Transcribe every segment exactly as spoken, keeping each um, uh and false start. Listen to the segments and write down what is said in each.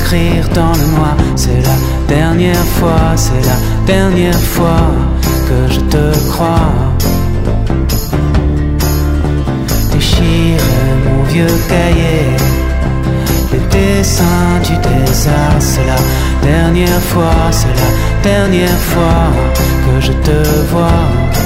t'écrire dans le noir. C'est la dernière fois, c'est la dernière fois que je te crois. Déchirer mon vieux cahier, les dessins du désert. C'est la dernière fois, c'est la dernière fois que je te vois.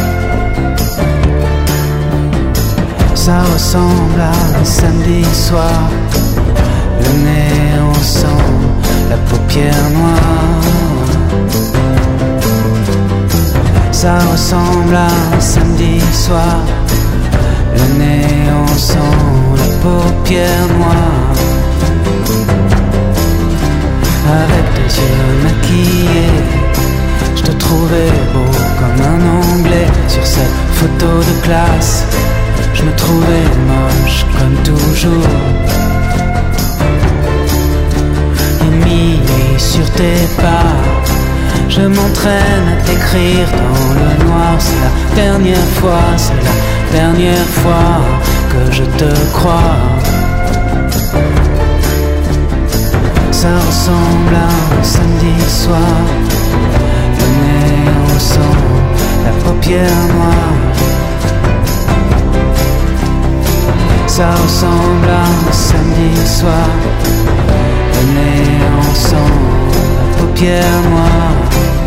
Ça ressemble à un samedi soir, le nez en sang, la paupière noire. Ça ressemble à un samedi soir, le nez en sang, la paupière noire. Avec tes yeux maquillés, je te trouvais beau comme un Anglais. Sur cette photo de classe, je me trouvais moche comme toujours. Émis sur tes pas, je m'entraîne à t'écrire dans le noir. C'est la dernière fois, c'est la dernière fois que je te crois. Ça ressemble à un samedi soir, le nez en sang, la paupière noire. Ça ressemble à un samedi soir, le nez en sang, la paupière noire.